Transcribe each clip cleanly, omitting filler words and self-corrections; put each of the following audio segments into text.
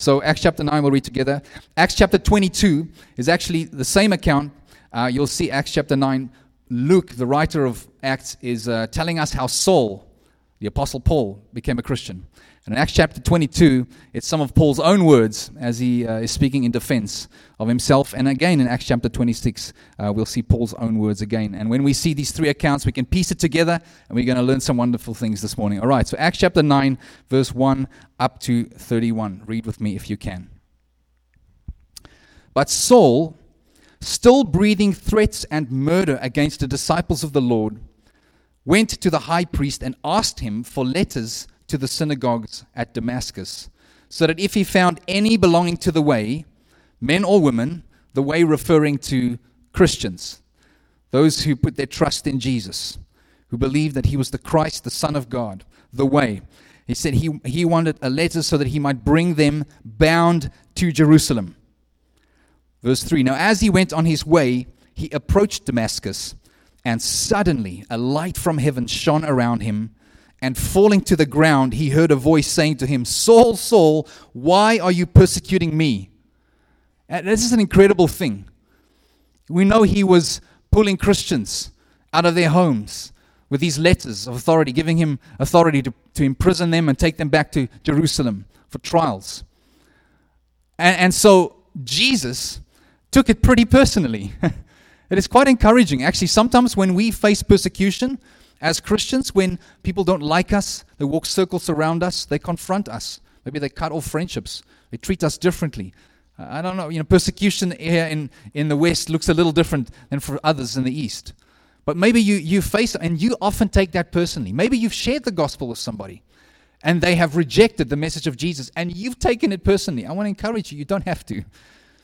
So Acts chapter 9 we'll read together. Acts chapter 22 is actually the same account. You'll see Acts chapter 9. Luke, the writer of Acts, is telling us how Saul, the Apostle Paul, became a Christian. And in Acts chapter 22, it's some of Paul's own words as he is speaking in defense of himself. And again, in Acts chapter 26, we'll see Paul's own words again. And when we see these three accounts, we can piece it together, and we're going to learn some wonderful things this morning. All right, so Acts chapter 9, verse 1 up to 31. Read with me if you can. But Saul, still breathing threats and murder against the disciples of the Lord, went to the high priest and asked him for letters to the synagogues at Damascus, so that if he found any belonging to the way, men or women, the way referring to Christians, those who put their trust in Jesus, who believed that he was the Christ, the Son of God, the way. He said he wanted a letter so that he might bring them bound to Jerusalem. Verse 3, now as he went on his way, he approached Damascus, and suddenly a light from heaven shone around him, and falling to the ground, he heard a voice saying to him, Saul, Saul, why are you persecuting me? And this is an incredible thing. We know he was pulling Christians out of their homes with these letters of authority, giving him authority to imprison them and take them back to Jerusalem for trials. And so Jesus took it pretty personally. It is quite encouraging. Actually, sometimes when we face persecution as Christians, when people don't like us, they walk circles around us, they confront us. Maybe they cut off friendships. They treat us differently. I don't know, persecution here in the West looks a little different than for others in the East. But maybe you face it, and you often take that personally. Maybe you've shared the gospel with somebody, and they have rejected the message of Jesus, and you've taken it personally. I want to encourage you, you don't have to.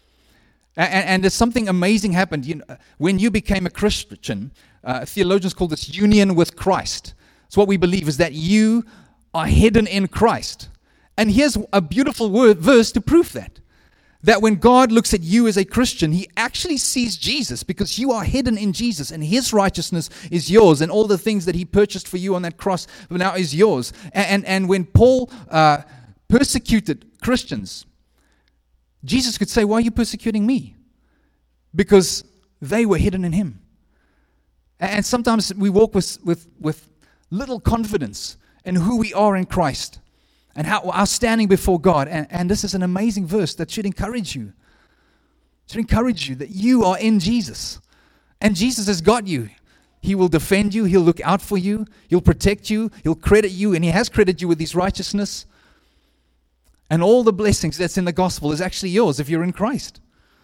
And there's something amazing happened. When you became a Christian, theologians call this union with Christ. So what we believe is that you are hidden in Christ. And here's a beautiful verse to prove that. That when God looks at you as a Christian, he actually sees Jesus, because you are hidden in Jesus, and his righteousness is yours, and all the things that he purchased for you on that cross now is yours. And when Paul persecuted Christians, Jesus could say, why are you persecuting me? Because they were hidden in him. And sometimes we walk with little confidence in who we are in Christ and how our standing before God. And this is an amazing verse that should encourage you. It should encourage you that you are in Jesus. And Jesus has got you. He will defend you. He'll look out for you. He'll protect you. He'll credit you. And he has credited you with his righteousness. And all the blessings that's in the gospel is actually yours if you're in Christ.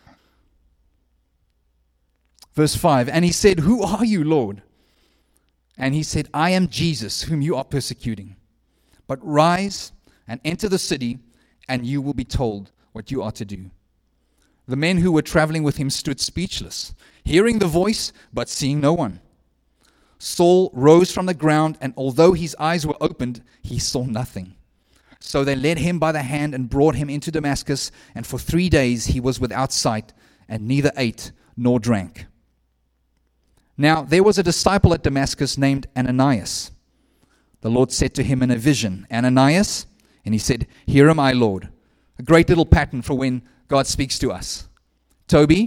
Verse 5, and he said, who are you, Lord? And he said, I am Jesus, whom you are persecuting. But rise and enter the city, and you will be told what you are to do. The men who were traveling with him stood speechless, hearing the voice, but seeing no one. Saul rose from the ground, and although his eyes were opened, he saw nothing. So they led him by the hand and brought him into Damascus, and for 3 days he was without sight, and neither ate nor drank. Now there was a disciple at Damascus named Ananias. The Lord said to him in a vision, Ananias? And he said, here am I, Lord. A great little pattern for when God speaks to us. Toby,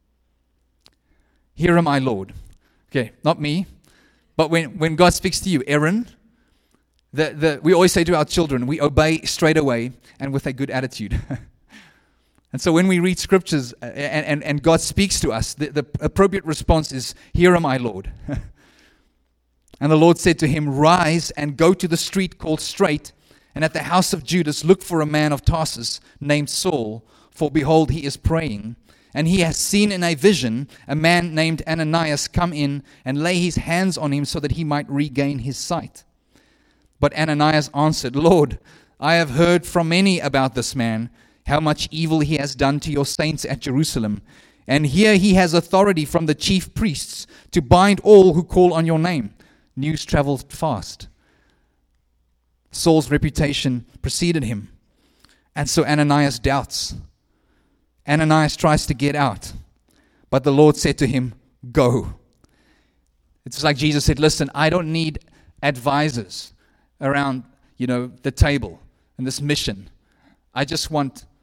here am I, Lord. Okay, not me, but when God speaks to you, Aaron, we always say to our children, we obey straight away and with a good attitude. And so when we read scriptures and God speaks to us, the appropriate response is, here am I, Lord. And the Lord said to him, rise and go to the street called Straight, and at the house of Judas look for a man of Tarsus named Saul, for behold, he is praying. And he has seen in a vision a man named Ananias come in and lay his hands on him so that he might regain his sight. But Ananias answered, Lord, I have heard from many about this man, how much evil he has done to your saints at Jerusalem. And here he has authority from the chief priests to bind all who call on your name. News traveled fast. Saul's reputation preceded him. And so Ananias doubts. Ananias tries to get out. But the Lord said to him, go. It's like Jesus said, listen, I don't need advisors around, the table and this mission. I just want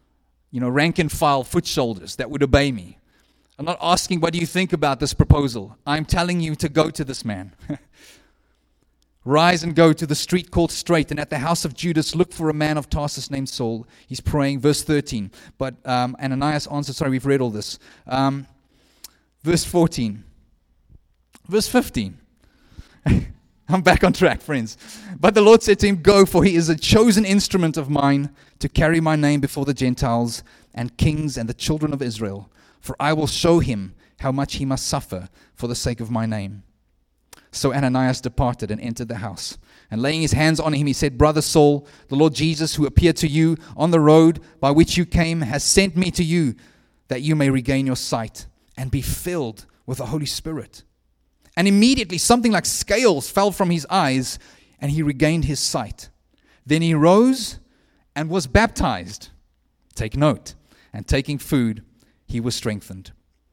rank and file foot soldiers that would obey me. I'm not asking what do you think about this proposal. I'm telling you to go to this man. Rise and go to the street called Straight, and at the house of Judas look for a man of Tarsus named Saul. He's praying. Verse 13. But Ananias answered, sorry, we've read all this. Verse 14. Verse 15. I'm back on track, friends. But the Lord said to him, go, for he is a chosen instrument of mine to carry my name before the Gentiles and kings and the children of Israel. For I will show him how much he must suffer for the sake of my name. So Ananias departed and entered the house. And laying his hands on him, he said, Brother Saul, the Lord Jesus, who appeared to you on the road by which you came, has sent me to you, that you may regain your sight and be filled with the Holy Spirit. And immediately something like scales fell from his eyes, and he regained his sight. Then he rose and was baptized. Take note. And taking food, he was strengthened.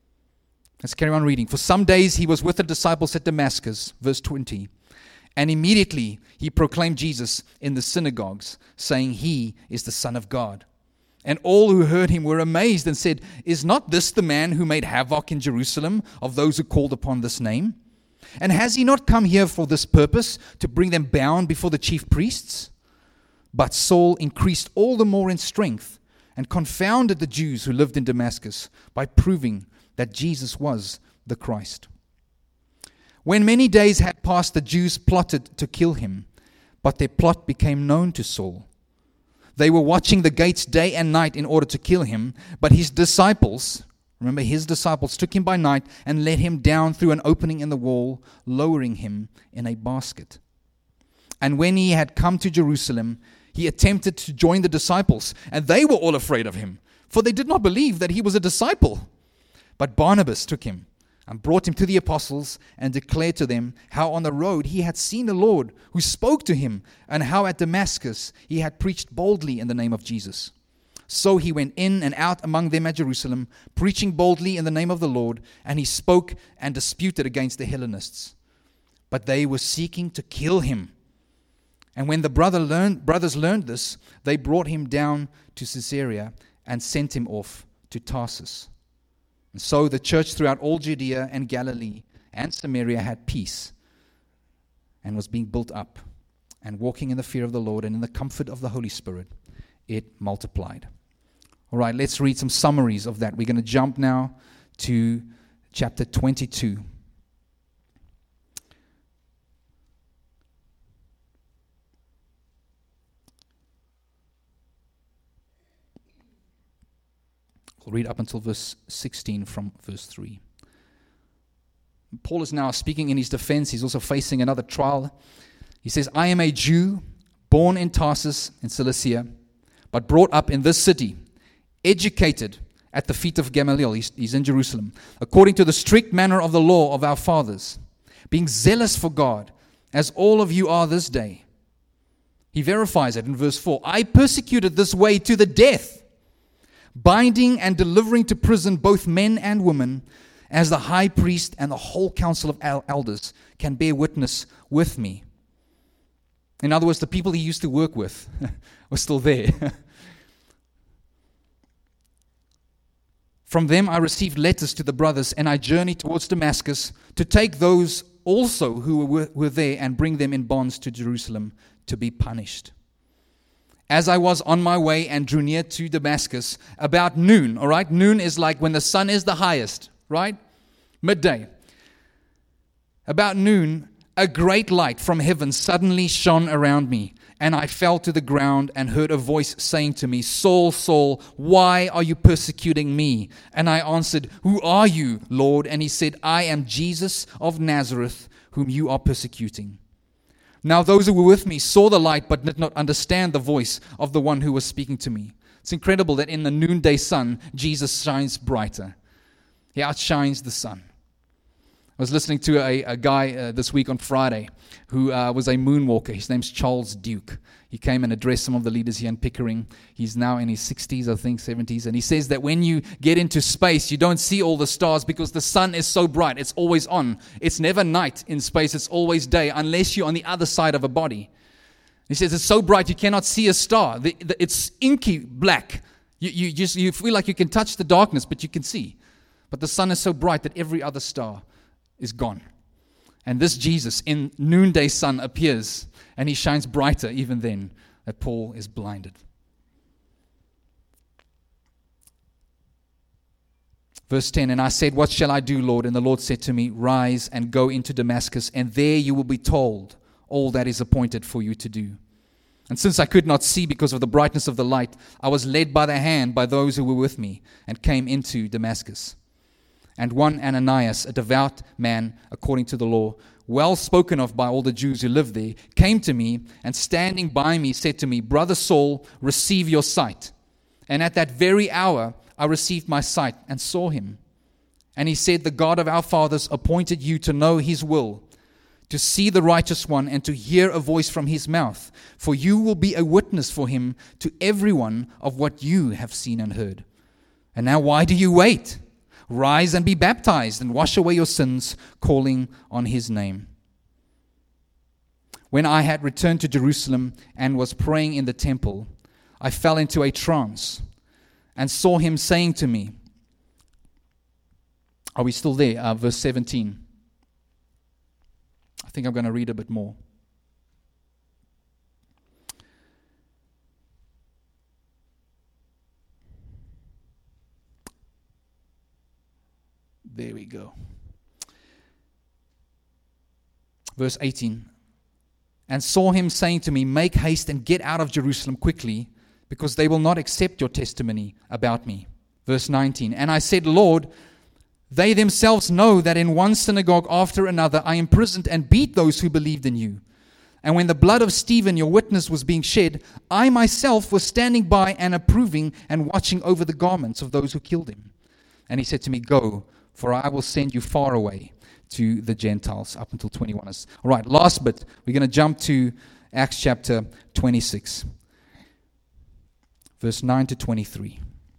Let's carry on reading. For some days he was with the disciples at Damascus, verse 20. And immediately he proclaimed Jesus in the synagogues, saying, He is the Son of God. And all who heard him were amazed and said, Is not this the man who made havoc in Jerusalem of those who called upon this name? And has he not come here for this purpose, to bring them bound before the chief priests? But Saul increased all the more in strength and confounded the Jews who lived in Damascus by proving that Jesus was the Christ. When many days had passed, the Jews plotted to kill him, but their plot became known to Saul. They were watching the gates day and night in order to kill him, but his disciples, remember his disciples, took him by night and let him down through an opening in the wall, lowering him in a basket. And when he had come to Jerusalem, he attempted to join the disciples, and they were all afraid of him, for they did not believe that he was a disciple. But Barnabas took him and brought him to the apostles and declared to them how on the road he had seen the Lord who spoke to him, and how at Damascus he had preached boldly in the name of Jesus. So he went in and out among them at Jerusalem, preaching boldly in the name of the Lord, and he spoke and disputed against the Hellenists. But they were seeking to kill him. And when the brothers learned this, they brought him down to Caesarea and sent him off to Tarsus. And so the church throughout all Judea and Galilee and Samaria had peace and was being built up, and walking in the fear of the Lord and in the comfort of the Holy Spirit, it multiplied. All right, let's read some summaries of that. We're going to jump now to chapter 22. We'll read up until verse 16 from verse 3. Paul is now speaking in his defense. He's also facing another trial. He says, I am a Jew, born in Tarsus in Cilicia, but brought up in this city, educated at the feet of Gamaliel. He's in Jerusalem, according to the strict manner of the law of our fathers, being zealous for God, as all of you are this day. He verifies it in verse 4. I persecuted this way to the death, binding and delivering to prison both men and women, as the high priest and the whole council of elders can bear witness with me. In other words, the people he used to work with were still there. From them I received letters to the brothers, and I journeyed towards Damascus to take those also who were there and bring them in bonds to Jerusalem to be punished. As I was on my way and drew near to Damascus, about noon, all right? Noon is like when the sun is the highest, right? Midday. About noon, a great light from heaven suddenly shone around me, and I fell to the ground and heard a voice saying to me, Saul, Saul, why are you persecuting me? And I answered, Who are you, Lord? And he said, I am Jesus of Nazareth, whom you are persecuting. Now those who were with me saw the light, but did not understand the voice of the one who was speaking to me. It's incredible that in the noonday sun, Jesus shines brighter. He outshines the sun. I was listening to a guy this week on Friday who was a moonwalker. His name's Charles Duke. He came and addressed some of the leaders here in Pickering. He's now in his 60s, I think, 70s. And he says that when you get into space, you don't see all the stars because the sun is so bright. It's always on. It's never night in space. It's always day unless you're on the other side of a body. He says it's so bright you cannot see a star. It's inky black. You feel like you can touch the darkness, but you can see. But the sun is so bright that every other star is gone. And this Jesus in noonday sun appears, and he shines brighter even then that Paul is blinded. Verse 10, and I said, what shall I do, Lord? And the Lord said to me, rise and go into Damascus, and there you will be told all that is appointed for you to do. And since I could not see because of the brightness of the light, I was led by the hand by those who were with me, and came into Damascus. And one Ananias, a devout man according to the law, well spoken of by all the Jews who lived there, came to me, and standing by me said to me, Brother Saul, receive your sight. And at that very hour I received my sight and saw him. And he said, the God of our fathers appointed you to know his will, to see the righteous one, and to hear a voice from his mouth. For you will be a witness for him to everyone of what you have seen and heard. And now why do you wait? Rise and be baptized, and wash away your sins, calling on his name. When I had returned to Jerusalem and was praying in the temple, I fell into a trance and saw him saying to me, are we still there? Verse 17. I think I'm going to read a bit more. There we go. Verse 18. And saw him saying to me, make haste and get out of Jerusalem quickly, because they will not accept your testimony about me. Verse 19. And I said, Lord, they themselves know that in one synagogue after another I imprisoned and beat those who believed in you. And when the blood of Stephen, your witness, was being shed, I myself was standing by and approving and watching over the garments of those who killed him. And he said to me, go, for I will send you far away to the Gentiles. Up until 21. All right, last bit. We're going to jump to Acts chapter 26. Verse 9 to 23.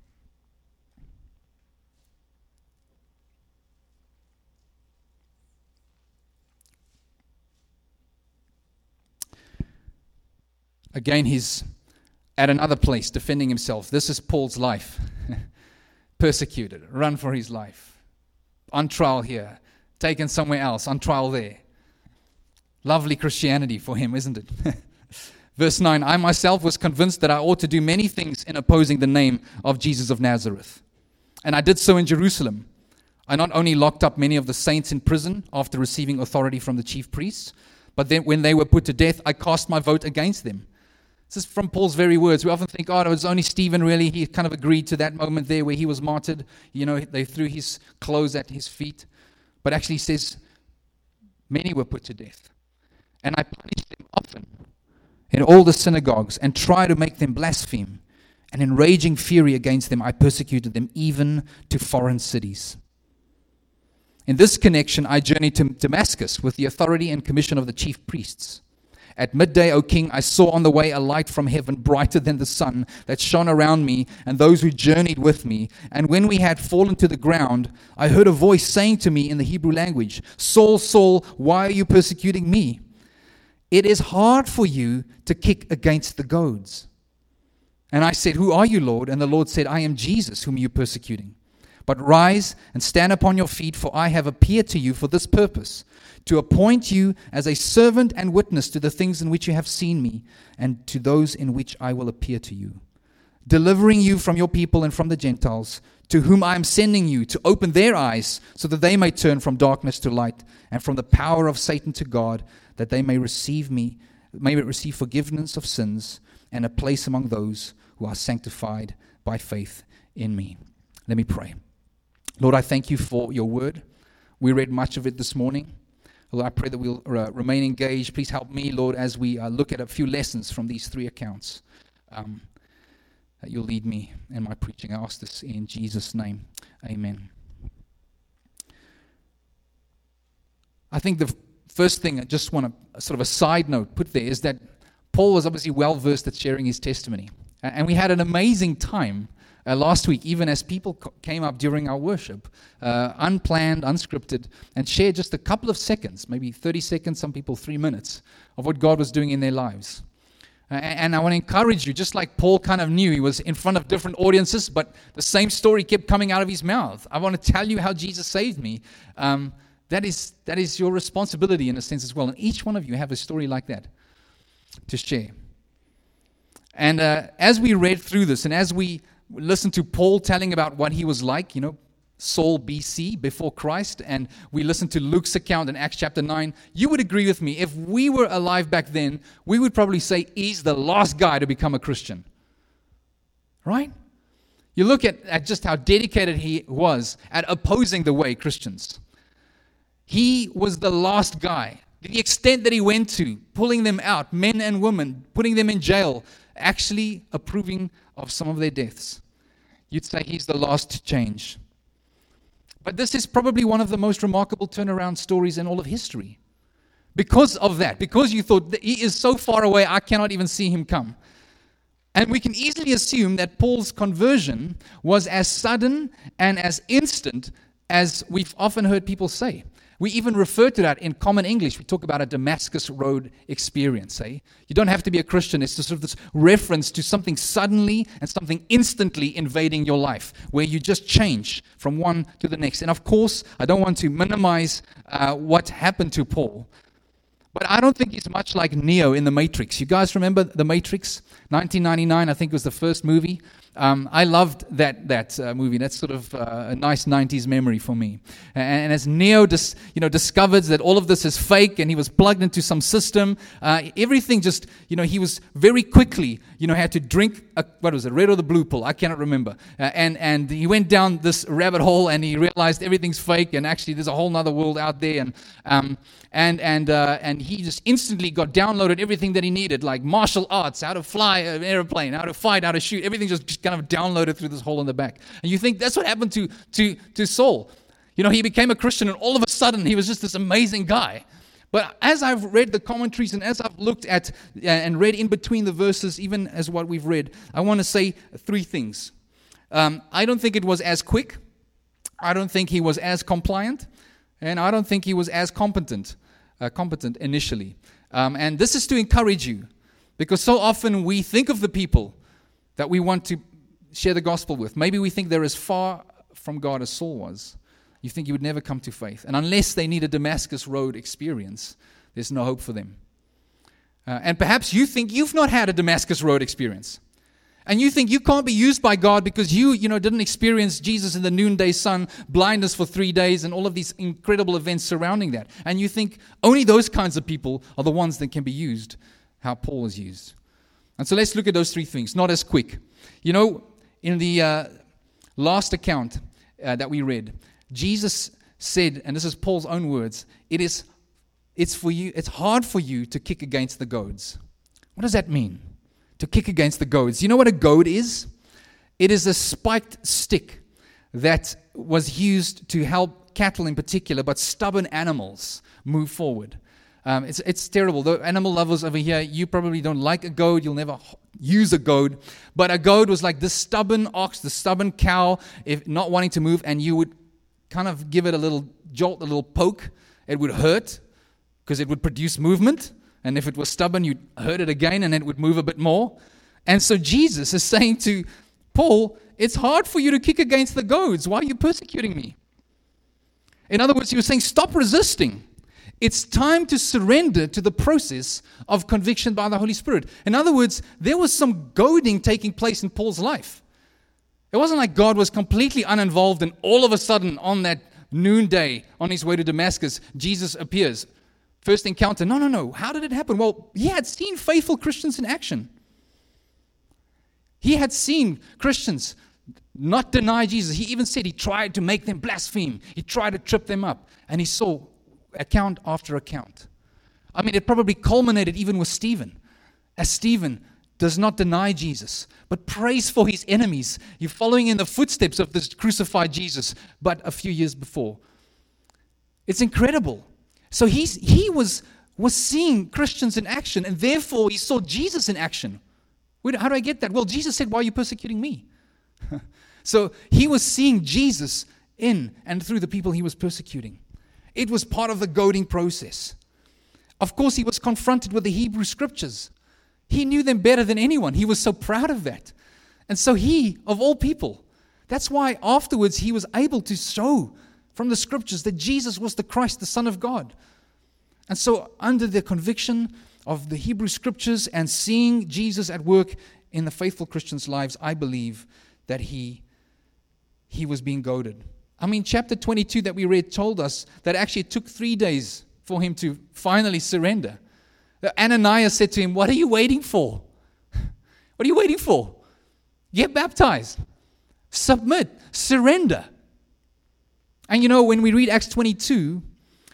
Again, he's at another place defending himself. This is Paul's life. Persecuted, run for his life. On trial here, taken somewhere else, on trial there. Lovely Christianity for him, isn't it? Verse 9, I myself was convinced that I ought to do many things in opposing the name of Jesus of Nazareth. And I did so in Jerusalem. I not only locked up many of the saints in prison after receiving authority from the chief priests, but then when they were put to death, I cast my vote against them. This is from Paul's very words. We often think, oh, it was only Stephen really. He kind of agreed to that moment there where he was martyred. You know, they threw his clothes at his feet. But actually he says, many were put to death. And I punished them often in all the synagogues and tried to make them blaspheme. And in raging fury against them, I persecuted them even to foreign cities. In this connection, I journeyed to Damascus with the authority and commission of the chief priests. At midday, O king, I saw on the way a light from heaven brighter than the sun that shone around me and those who journeyed with me. And when we had fallen to the ground, I heard a voice saying to me in the Hebrew language, Saul, Saul, why are you persecuting me? It is hard for you to kick against the goads. And I said, who are you, Lord? And the Lord said, I am Jesus, whom you are persecuting. But rise and stand upon your feet, for I have appeared to you for this purpose, to appoint you as a servant and witness to the things in which you have seen me, and to those in which I will appear to you, delivering you from your people and from the Gentiles, to whom I am sending you, to open their eyes, so that they may turn from darkness to light, and from the power of Satan to God, that they may receive forgiveness of sins, and a place among those who are sanctified by faith in me. Let me pray. Lord, I thank you for your word. We read much of it this morning. Lord, I pray that we'll remain engaged. Please help me, Lord, as we look at a few lessons from these three accounts. That you'll lead me in my preaching. I ask this in Jesus' name. Amen. I think the first thing I just want to, sort of a side note, put there is that Paul was obviously well versed at sharing his testimony. And we had an amazing time last week, even as people came up during our worship, unplanned, unscripted, and shared just a couple of seconds, maybe 30 seconds, some people 3 minutes, of what God was doing in their lives. And I want to encourage you, just like Paul kind of knew, he was in front of different audiences, but the same story kept coming out of his mouth. I want to tell you how Jesus saved me. That is your responsibility in a sense as well. And each one of you have a story like that to share. And as we read through this, and as we listened to Paul telling about what he was like, Saul BC, before Christ, and we listened to Luke's account in Acts chapter 9, you would agree with me, if we were alive back then, we would probably say he's the last guy to become a Christian. Right? You look at just how dedicated he was at opposing the way Christians. He was the last guy. To the extent that he went to, pulling them out, men and women, putting them in jail, actually approving of some of their deaths. You'd say he's the last to change. But this is probably one of the most remarkable turnaround stories in all of history. Because of that, because you thought that he is so far away, I cannot even see him come. And we can easily assume that Paul's conversion was as sudden and as instant as we've often heard people say. We even refer to that in common English. We talk about a Damascus Road experience. You don't have to be a Christian. It's just sort of this reference to something suddenly and something instantly invading your life, where you just change from one to the next. And of course, I don't want to minimize what happened to Paul, but I don't think he's much like Neo in The Matrix. You guys remember The Matrix? 1999, I think, was the first movie. I loved that movie. That's sort of a nice 90s memory for me. And as Neo discovers that all of this is fake and he was plugged into some system, everything just, he was very quickly, had to drink, what was it, red or the blue pill? I cannot remember. And he went down this rabbit hole and he realized everything's fake and actually there's a whole other world out there. And he just instantly got downloaded everything that he needed, like martial arts, how to fly an airplane, how to fight, how to shoot. Everything just kind of downloaded through this hole in the back. And you think that's what happened to Saul. He became a Christian and all of a sudden he was just this amazing guy. But as I've read the commentaries and as I've looked at and read in between the verses, even as what we've read, I want to say three things. I don't think it was as quick. I don't think he was as compliant. And I don't think he was as competent initially. And this is to encourage you, because so often we think of the people that we want to share the gospel with. Maybe we think they're as far from God as Saul was. You think you would never come to faith. And unless they need a Damascus Road experience, there's no hope for them. And perhaps you think you've not had a Damascus Road experience. And you think you can't be used by God because you didn't experience Jesus in the noonday sun, blindness for 3 days, and all of these incredible events surrounding that. And you think only those kinds of people are the ones that can be used, how Paul is used. And so let's look at those three things. Not as quick. In the last account that we read, Jesus said, and this is Paul's own words, it's hard for you to kick against the goads. What does that mean? To kick against the goads. You know what a goad is? It is a spiked stick that was used to help cattle in particular, but stubborn animals move forward. It's terrible. The animal lovers over here, you probably don't like a goad. You'll never use a goad. But a goad was like the stubborn ox, the stubborn cow, if not wanting to move, and you would kind of give it a little jolt, a little poke. It would hurt because it would produce movement. And if it was stubborn, you'd hurt it again and it would move a bit more. And so Jesus is saying to Paul, it's hard for you to kick against the goads. Why are you persecuting me? In other words, he was saying, stop resisting. It's time to surrender to the process of conviction by the Holy Spirit. In other words, there was some goading taking place in Paul's life. It wasn't like God was completely uninvolved and all of a sudden on that noonday on his way to Damascus, Jesus appears. First encounter. No. How did it happen? Well, he had seen faithful Christians in action. He had seen Christians not deny Jesus. He even said he tried to make them blaspheme. He tried to trip them up. And he saw account after account. I mean, it probably culminated even with Stephen. As Stephen does not deny Jesus, but prays for his enemies. You're following in the footsteps of this crucified Jesus, but a few years before. It's incredible. So he was seeing Christians in action, and therefore he saw Jesus in action. How do I get that? Well, Jesus said, why are you persecuting me? So he was seeing Jesus in and through the people he was persecuting. It was part of the goading process. Of course, he was confronted with the Hebrew Scriptures. He knew them better than anyone. He was so proud of that. And so he, of all people, that's why afterwards he was able to show from the scriptures that Jesus was the Christ, the Son of God. And so under the conviction of the Hebrew scriptures and seeing Jesus at work in the faithful Christians' lives, I believe that he was being goaded. I mean, chapter 22 that we read told us that actually it took 3 days for him to finally surrender. Ananias said to him, "What are you waiting for? What are you waiting for? Get baptized. Submit. Surrender." And when we read Acts 22,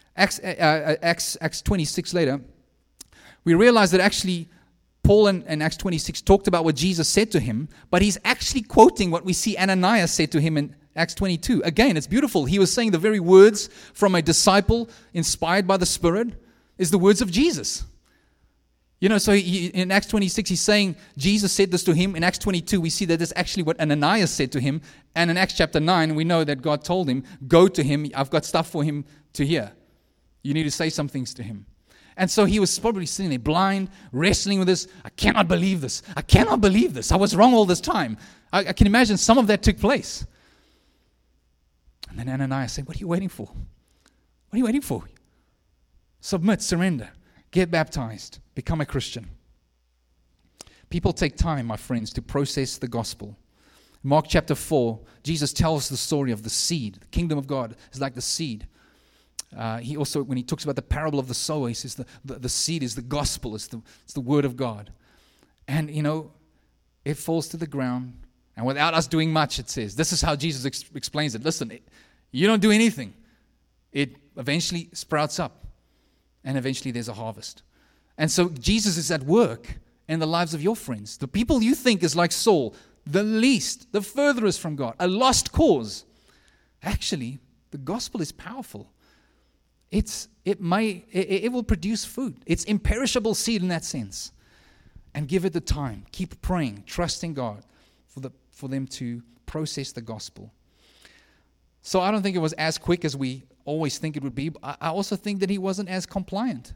Acts 26 later, we realize that actually Paul in Acts 26 talked about what Jesus said to him, but he's actually quoting what we see Ananias said to him in Acts 22. Again, it's beautiful. He was saying the very words from a disciple inspired by the Spirit is the words of Jesus. So in Acts 26, he's saying Jesus said this to him. In Acts 22, we see that that's actually what Ananias said to him. And in Acts chapter 9, we know that God told him, "Go to him. I've got stuff for him to hear. You need to say some things to him." And so he was probably sitting there blind, wrestling with this. I cannot believe this. I cannot believe this. I was wrong all this time. I can imagine some of that took place. And then Ananias said, "What are you waiting for? What are you waiting for? Submit, surrender, get baptized, become a Christian." People take time, my friends, to process the gospel. Mark chapter 4, Jesus tells the story of the seed. The kingdom of God is like the seed. He also, when he talks about the parable of the sower, he says the seed is the gospel, it's the word of God. And, it falls to the ground. And without us doing much, it says, this is how Jesus explains it. Listen, you don't do anything. It eventually sprouts up. And eventually there's a harvest. And so Jesus is at work in the lives of your friends. The people you think is like Saul, the least, the furthest from God, a lost cause. Actually, the gospel is powerful. It will produce fruit. It's imperishable seed in that sense. And give it the time. Keep praying, trusting God for them to process the gospel. So I don't think it was as quick as we always think it would be. But I also think that he wasn't as compliant.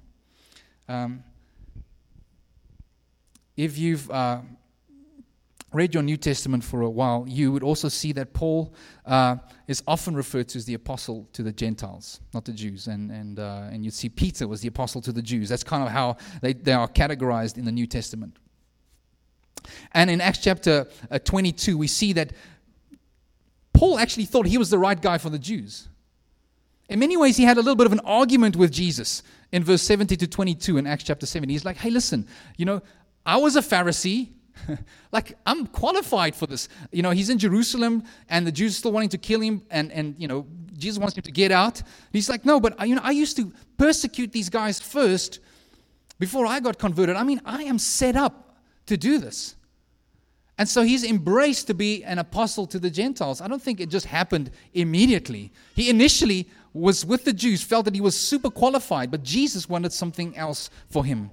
If you've read your New Testament for a while, you would also see that Paul is often referred to as the apostle to the Gentiles, not the Jews. And you'd see Peter was the apostle to the Jews. That's kind of how they are categorized in the New Testament. And in Acts chapter 22, we see that Paul actually thought he was the right guy for the Jews. In many ways, he had a little bit of an argument with Jesus in verse 70 to 22 in Acts chapter 7. He's like, "Hey, listen, I was a Pharisee. Like, I'm qualified for this." He's in Jerusalem, and the Jews are still wanting to kill him, and Jesus wants him to get out. He's like, "No, but I used to persecute these guys first before I got converted. I mean, I am set up to do this." And so he's embraced to be an apostle to the Gentiles. I don't think it just happened immediately. He initially was with the Jews, felt that he was super qualified, but Jesus wanted something else for him.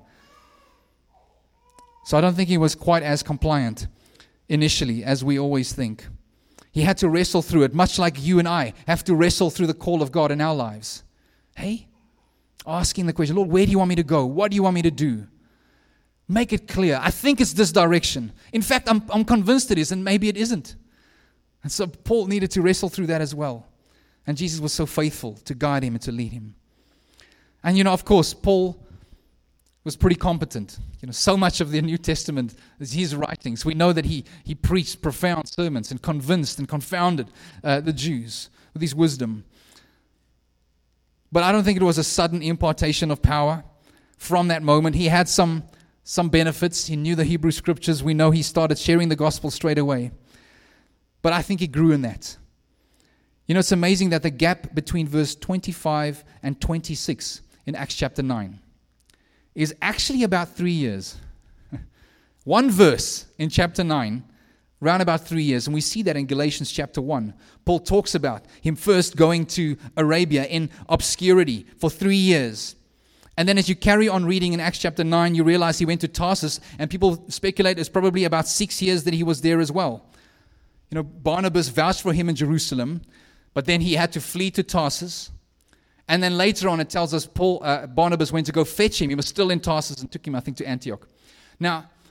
So I don't think he was quite as compliant initially as we always think. He had to wrestle through it, much like you and I have to wrestle through the call of God in our lives. Hey, asking the question, "Lord, where do you want me to go? What do you want me to do? Make it clear. I think it's this direction. In fact, I'm convinced it is, and maybe it isn't." And so Paul needed to wrestle through that as well. And Jesus was so faithful to guide him and to lead him. And of course, Paul was pretty competent. So much of the New Testament is his writings. We know that he preached profound sermons and convinced and confounded the Jews with his wisdom. But I don't think it was a sudden impartation of power from that moment. He had some benefits. He knew the Hebrew scriptures. We know he started sharing the gospel straight away. But I think he grew in that. It's amazing that the gap between verse 25 and 26 in Acts chapter 9 is actually about 3 years. One verse in chapter 9, around about 3 years. And we see that in Galatians chapter 1. Paul talks about him first going to Arabia in obscurity for 3 years. And then as you carry on reading in Acts chapter 9, you realize he went to Tarsus, and people speculate it's probably about 6 years that he was there as well. Barnabas vouched for him in Jerusalem, but then he had to flee to Tarsus. And then later on, it tells us Barnabas went to go fetch him. He was still in Tarsus and took him, I think, to Antioch. Now,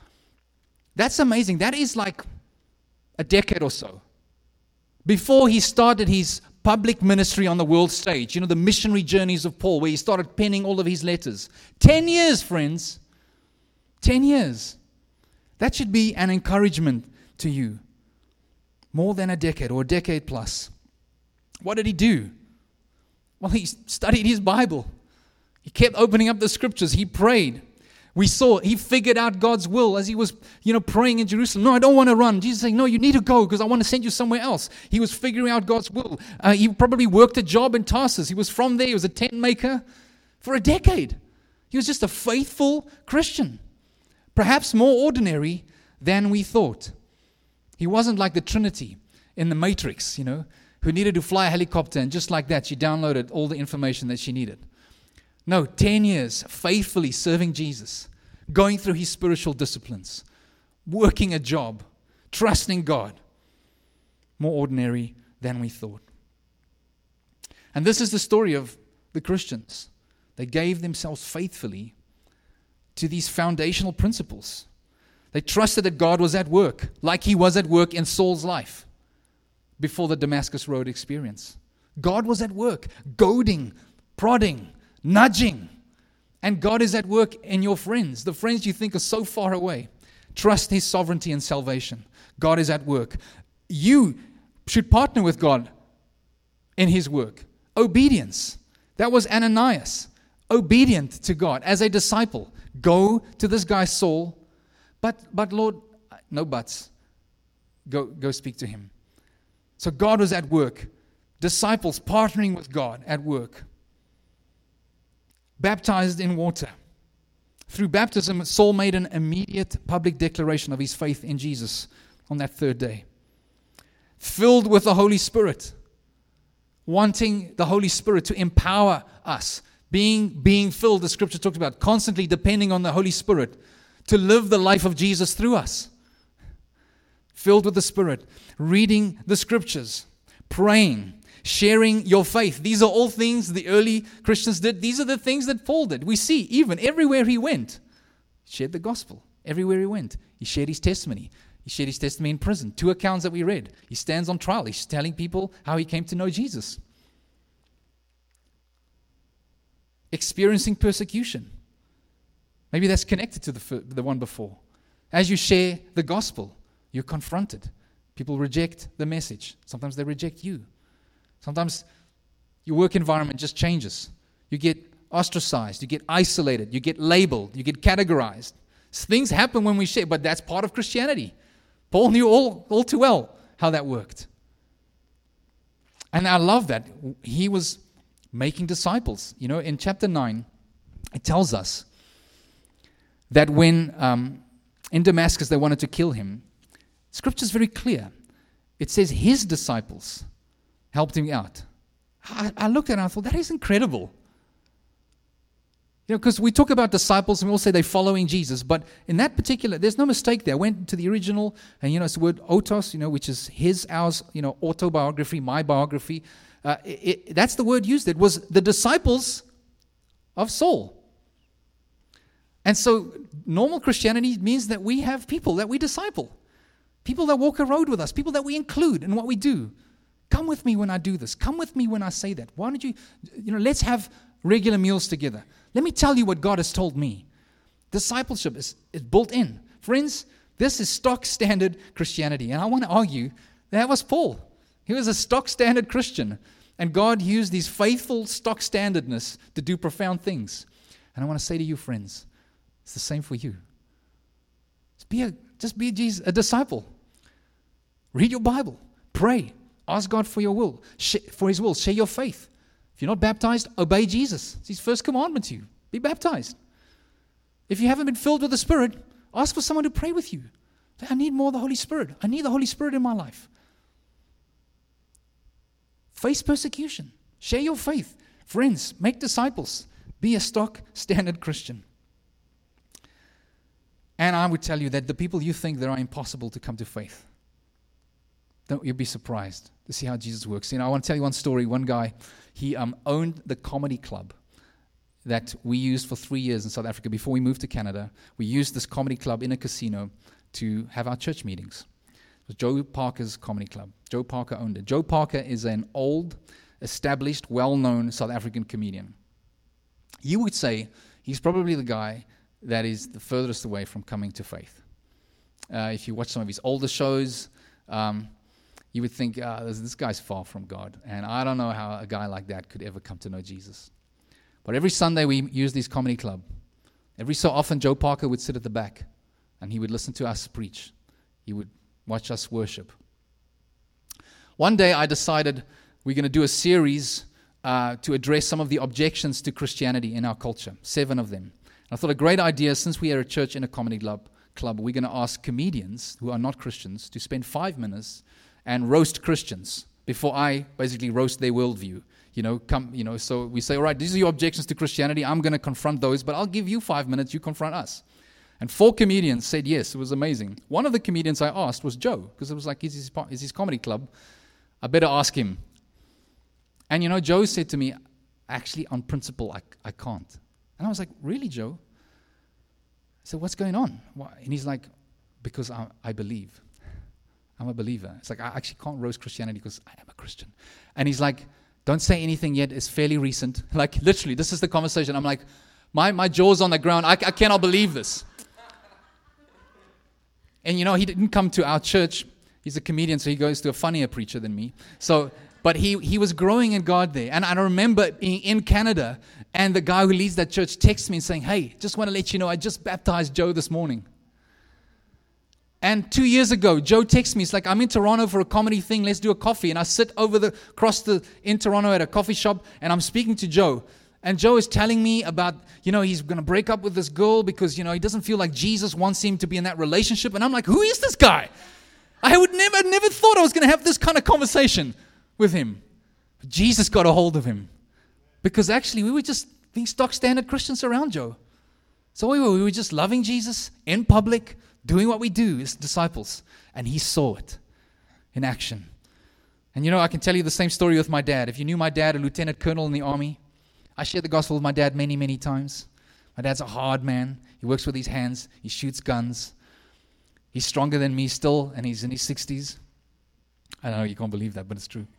That's amazing. That is like a decade or so before he started his public ministry on the world stage. The missionary journeys of Paul, where he started penning all of his letters. 10 years, friends. 10 years. That should be an encouragement to you. More than a decade or a decade plus. What did he do? Well, he studied his Bible. He kept opening up the scriptures. He prayed. We saw he figured out God's will as he was, praying in Jerusalem. No, I don't want to run. Jesus saying, no, you need to go because I want to send you somewhere else. He was figuring out God's will. He probably worked a job in Tarsus. He was from there. He was a tent maker for a decade. He was just a faithful Christian. Perhaps more ordinary than we thought. He wasn't like the Trinity in the Matrix, who needed to fly a helicopter, and just like that, she downloaded all the information that she needed. No, 10 years faithfully serving Jesus, going through his spiritual disciplines, working a job, trusting God. More ordinary than we thought. And this is the story of the Christians. They gave themselves faithfully to these foundational principles. They trusted that God was at work, like he was at work in Saul's life before the Damascus Road experience. God was at work, goading, prodding, nudging. And God is at work in your friends, the friends you think are so far away. Trust his sovereignty and salvation. God is at work. You should partner with God in his work. Obedience. That was Ananias. Obedient to God as a disciple. Go to this guy Saul. But Lord, no buts. Go speak to him. So God was at work. Disciples partnering with God at work. Baptized in water. Through baptism, Saul made an immediate public declaration of his faith in Jesus on that third day. Filled with the Holy Spirit. Wanting the Holy Spirit to empower us. Being filled, the scripture talks about, constantly depending on the Holy Spirit to live the life of Jesus through us. Filled with the Spirit, reading the scriptures, praying, sharing your faith. These are all things the early Christians did. These are the things that Paul did. We see even everywhere he went, he shared the gospel. Everywhere he went, he shared his testimony. He shared his testimony in prison. 2 accounts that we read. He stands on trial. He's telling people how he came to know Jesus. Experiencing persecution. Maybe that's connected to the one before. As you share the gospel, you're confronted. People reject the message. Sometimes they reject you. Sometimes your work environment just changes. You get ostracized. You get isolated. You get labeled. You get categorized. Things happen when we share, but that's part of Christianity. Paul knew all too well how that worked. And I love that. He was making disciples. In chapter 9, it tells us that when in Damascus they wanted to kill him, Scripture is very clear. It says his disciples helped him out. I looked at it and I thought, that is incredible. Because we talk about disciples and we all say they're following Jesus, but in that particular, there's no mistake there. I went to the original, and it's the word autos, which is ours, autobiography, my biography. That's the word used. It was the disciples of Saul. And so normal Christianity means that we have people that we disciple. People that walk a road with us. People that we include in what we do. Come with me when I do this. Come with me when I say that. Why don't you let's have regular meals together. Let me tell you what God has told me. Discipleship is built in. Friends, this is stock standard Christianity. And I want to argue that was Paul. He was a stock standard Christian. And God used his faithful stock standardness to do profound things. And I want to say to you, friends, it's the same for you. Just be a disciple. Read your Bible. Pray. Ask God for your will. For his will. Share your faith. If you're not baptized, obey Jesus. It's his first commandment to you. Be baptized. If you haven't been filled with the Spirit, ask for someone to pray with you. Say, I need more of the Holy Spirit. I need the Holy Spirit in my life. Face persecution. Share your faith. Friends, make disciples. Be a stock standard Christian. And I would tell you that the people you think that are impossible to come to faith, you'll be surprised to see how Jesus works. I want to tell you one story. One guy, he owned the comedy club that we used for 3 years in South Africa before we moved to Canada. We used this comedy club in a casino to have our church meetings. It was Joe Parker's comedy club. Joe Parker owned it. Joe Parker is an old, established, well-known South African comedian. You would say he's probably the guy that is the furthest away from coming to faith. If you watch some of his older shows, you would think, this guy's far from God. And I don't know how a guy like that could ever come to know Jesus. But every Sunday we use this comedy club. Every so often Joe Parker would sit at the back and he would listen to us preach. He would watch us worship. One day I decided we're going to do a series to address some of the objections to Christianity in our culture, 7 of them. And I thought a great idea, since we are a church in a comedy club, we're going to ask comedians who are not Christians to spend 5 minutes and roast Christians before I basically roast their worldview. So we say, all right, these are your objections to Christianity. I'm going to confront those, but I'll give you 5 minutes. You confront us. And 4 comedians said yes. It was amazing. One of the comedians I asked was Joe, because it was like, is his comedy club. I better ask him. And Joe said to me, actually, on principle, I can't. And I was like, really, Joe? I said, what's going on? Why? And he's like, because I believe. I'm a believer. It's like, I actually can't roast Christianity because I am a Christian. And he's like, don't say anything yet. It's fairly recent. Like, literally, this is the conversation. I'm like, my jaw's on the ground. I cannot believe this. And, he didn't come to our church. He's a comedian, so he goes to a funnier preacher than me. But he was growing in God there. And I remember being in Canada, and the guy who leads that church texts me and saying, hey, just want to let you know, I just baptized Joe this morning. And 2 years ago, Joe texts me. It's like, I'm in Toronto for a comedy thing. Let's do a coffee. And I sit in Toronto at a coffee shop, and I'm speaking to Joe. And Joe is telling me about, he's going to break up with this girl because, he doesn't feel like Jesus wants him to be in that relationship. And I'm like, who is this guy? I would never thought I was going to have this kind of conversation with him. But Jesus got a hold of him. Because actually, we were just being stock standard Christians around Joe. So we were just loving Jesus in public, doing what we do as disciples. And he saw it in action. And I can tell you the same story with my dad. If you knew my dad, a lieutenant colonel in the army, I shared the gospel with my dad many, many times. My dad's a hard man. He works with his hands. He shoots guns. He's stronger than me still, and he's in his 60s. I know you can't believe that, but it's true.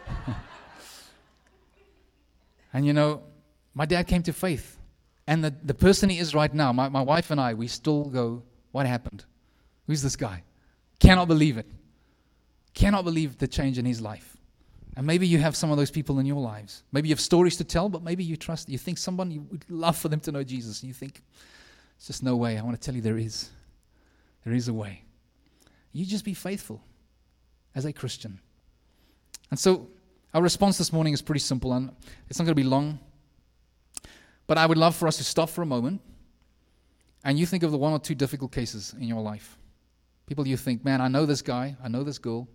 And my dad came to faith. And the person he is right now, my wife and I, we still go, what happened? Who's this guy? Cannot believe it. Cannot believe the change in his life. And maybe you have some of those people in your lives. Maybe you have stories to tell, but maybe you think someone you would love for them to know Jesus. And you think, there's just no way. I want to tell you there is. There is a way. You just be faithful as a Christian. And so our response this morning is pretty simple, and it's not going to be long. But I would love for us to stop for a moment and you think of the 1 or 2 difficult cases in your life. People you think, man, I know this guy, I know this girl.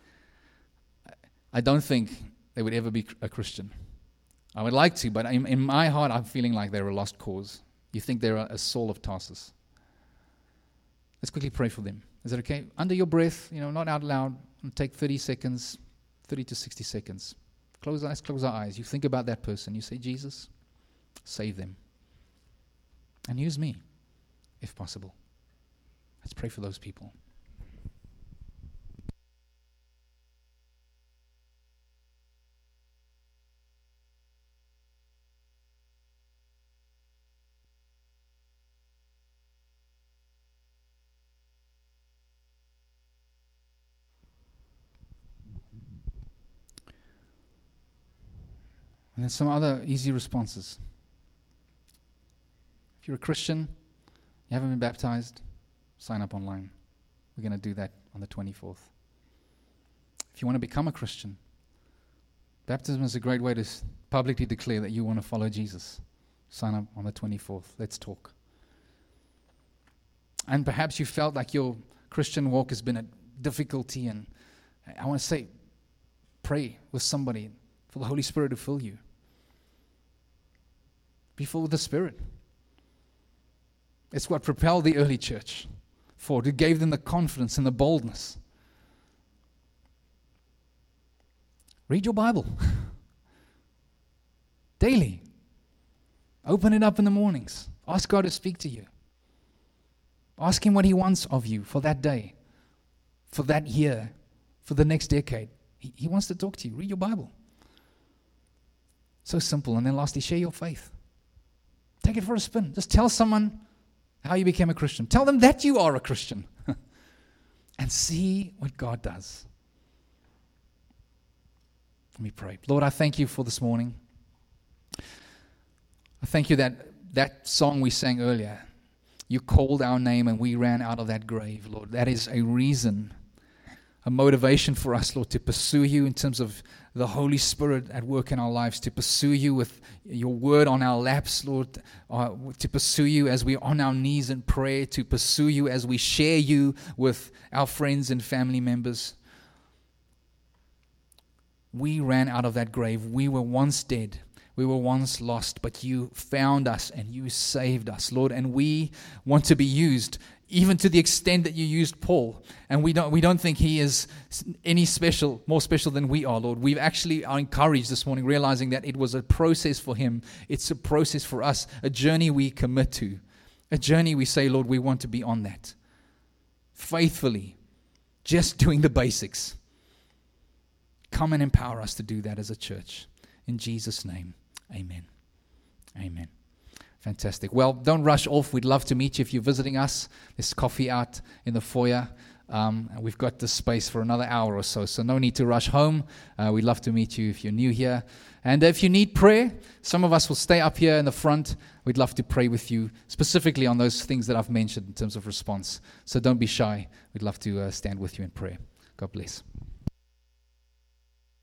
I don't think they would ever be a Christian. I would like to, but in my heart, I'm feeling like they're a lost cause. You think they're a Saul of Tarsus. Let's quickly pray for them. Is that okay? Under your breath, not out loud. Take 30 seconds, 30 to 60 seconds. Let's close our eyes. You think about that person. You say, Jesus, save them. And use me, if possible. Let's pray for those people. And then some other easy responses. If you're a Christian, you haven't been baptized, sign up online. We're going to do that on the 24th. If you want to become a Christian, baptism is a great way to publicly declare that you want to follow Jesus. Sign up on the 24th. Let's talk. And perhaps you felt like your Christian walk has been a difficulty, and I want to say, pray with somebody for the Holy Spirit to fill you. Be filled with the Spirit. It's what propelled the early church forward. It gave them the confidence and the boldness. Read your Bible daily. Open it up in the mornings. Ask God to speak to you. Ask Him what He wants of you for that day, for that year, for the next decade. He wants to talk to you. Read your Bible. So simple. And then lastly, share your faith. Take it for a spin. Just tell someone how you became a Christian. Tell them that you are a Christian. And see what God does. Let me pray. Lord, I thank you for this morning. I thank you that song we sang earlier, you called our name and we ran out of that grave, Lord. That is a reason, a motivation for us, Lord, to pursue you in terms of the Holy Spirit at work in our lives, to pursue you with your word on our laps, Lord, to pursue you as we're on our knees in prayer, to pursue you as we share you with our friends and family members. We ran out of that grave. We were once dead. We were once lost, but you found us and you saved us, Lord. And we want to be used, even to the extent that you used Paul. And we don't think he is any more special than we are, Lord. We actually are encouraged this morning, realizing that it was a process for him. It's a process for us, a journey we commit to, a journey we say, Lord, we want to be on that. Faithfully, just doing the basics. Come and empower us to do that as a church. In Jesus' name, amen. Amen. Fantastic. Well, don't rush off. We'd love to meet you if you're visiting us. There's coffee out in the foyer. And we've got this space for another hour or so, so no need to rush home. We'd love to meet you if you're new here. And if you need prayer, some of us will stay up here in the front. We'd love to pray with you, specifically on those things that I've mentioned in terms of response. So don't be shy. We'd love to stand with you in prayer. God bless.